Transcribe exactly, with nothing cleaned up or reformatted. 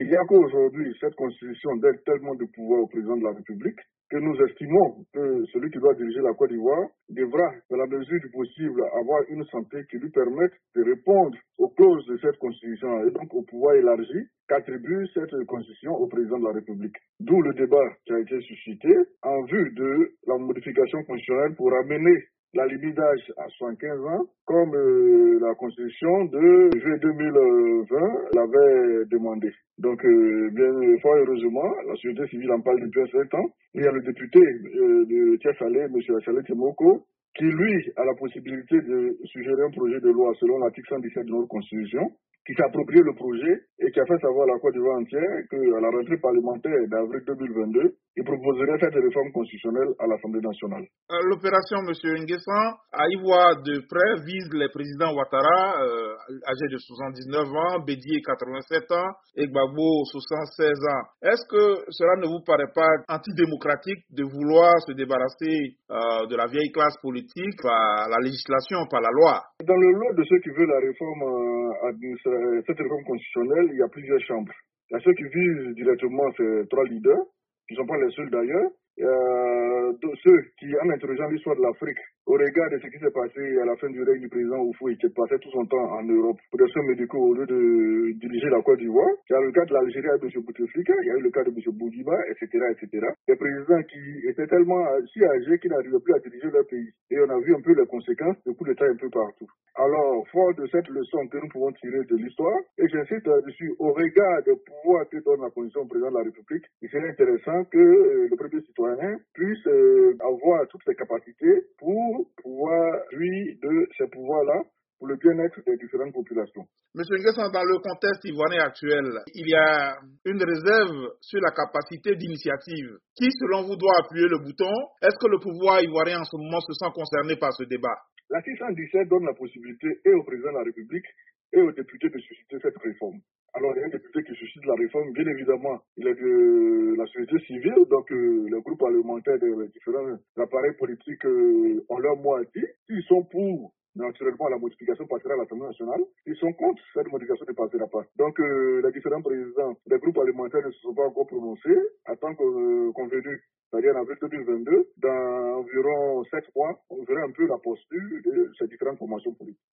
Il n'y a qu'aujourd'hui, cette constitution donne tellement de pouvoir au président de la République que nous estimons que celui qui doit diriger la Côte d'Ivoire devra, dans la mesure du possible, avoir une santé qui lui permette de répondre aux clauses de cette constitution et donc au pouvoir élargi qu'attribue cette constitution au président de la République. D'où le débat qui a été suscité en vue de la modification constitutionnelle pour amener la limite d'âge à soixante-quinze ans, comme euh, la Constitution de juillet deux mille vingt l'avait demandé. Donc, euh, bien fort heureusement, la société civile en parle depuis un certain temps. Il y a le député euh, de Thiès-Salé, M. Achalé Timoko, qui lui a la possibilité de suggérer un projet de loi selon l'article cent dix-sept de notre Constitution, qui s'est approprié le projet et qui a fait savoir à la Côte d'Ivoire entière qu'à la rentrée parlementaire d'avril deux mille vingt-deux, il proposerait cette réforme constitutionnelle à l'Assemblée nationale. L'opération M. Nguessan, à y voir de près, vise les présidents Ouattara, euh, âgés de soixante-dix-neuf ans, Bédié quatre-vingt-sept ans et Gbagbo soixante-seize ans. Est-ce que cela ne vous paraît pas antidémocratique de vouloir se débarrasser euh, de la vieille classe politique par la législation, par la loi? Dans le lot de ceux qui veulent la réforme, euh, cette réforme constitutionnelle, il y a plusieurs chambres. Il y a ceux qui visent directement ces trois leaders, qui ne sont pas les seuls d'ailleurs. Euh, ceux qui, en interrogeant l'histoire de l'Afrique, au regard de ce qui s'est passé à la fin du règne du président Oufoué, qui passait tout son temps en Europe pour des soins médicaux au lieu de diriger la Côte d'Ivoire, il y a le cas de l'Algérie avec M. Bouteflika, il y a eu le cas de M. Boudiba, et cetera, et cetera. Des présidents qui étaient tellement si âgés qu'ils n'arrivaient plus à diriger leur pays. Et on a vu un peu les conséquences de coups d'État un peu partout. Alors, fort de cette leçon que nous pouvons tirer de l'histoire, et j'insiste là-dessus, au regard des pouvoirs que donne la Constitution au président de la République, il serait intéressant que euh, le premier citoyen puisse euh, avoir toutes ses capacités pour pouvoir jouir de ces pouvoirs-là pour le bien-être des différentes populations. Monsieur Nguessan, dans le contexte ivoirien actuel, il y a une réserve sur la capacité d'initiative. Qui, selon vous, doit appuyer le bouton? Est-ce que le pouvoir ivoirien en ce moment se sent concerné par ce débat? L'article cent dix-sept donne la possibilité et au président de la République et aux députés de susciter cette réforme. Alors, il y a un député qui suscite la réforme, bien évidemment, il est de la société civile, donc euh, les groupes parlementaires des différents appareils politiques euh, ont leur mot à dire. S'ils sont pour, naturellement, la modification passera à l'Assemblée nationale. Ils sont contre, cette modification ne passera pas. Donc, euh, les différents présidents des groupes parlementaires ne se sont pas encore prononcés. En tant que euh, convenu, c'est-à-dire en avril deux mille vingt-deux, dans environ sept mois, on verra un peu la posture de ces différentes formations politiques.